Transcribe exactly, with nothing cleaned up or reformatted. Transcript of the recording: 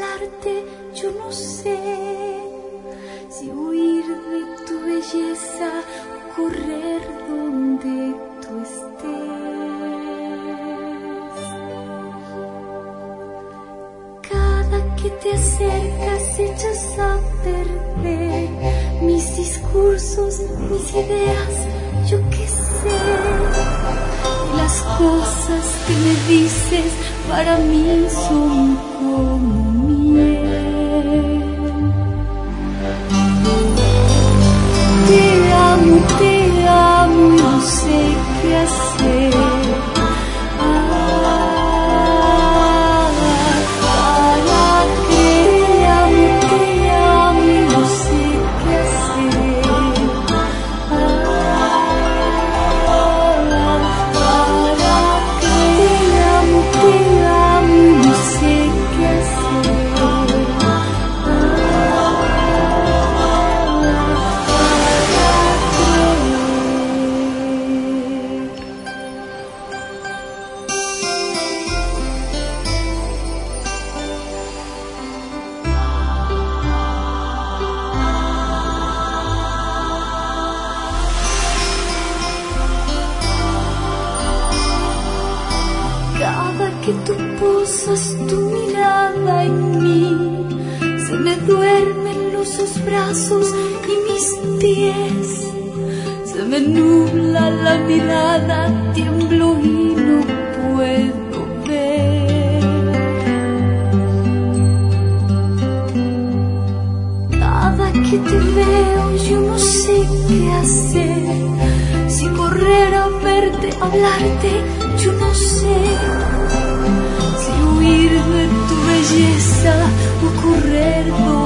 hablarte, yo no sé si huir de tu belleza o correr donde tú estés. Cada que te acercas echas a perder mis discursos, mis ideas, yo qué sé. Y las cosas que me dices para mí son como miel. Te amo, te amo y no sé qué hacer. Que tú posas tu mirada en mí, se me duermen los dos brazos y mis pies, se me nubla la mirada, tiemblo y no puedo ver. Cada que te veo yo no sé qué hacer, si correr a verte, hablarte, yo no sé. Huir de tu belleza o correr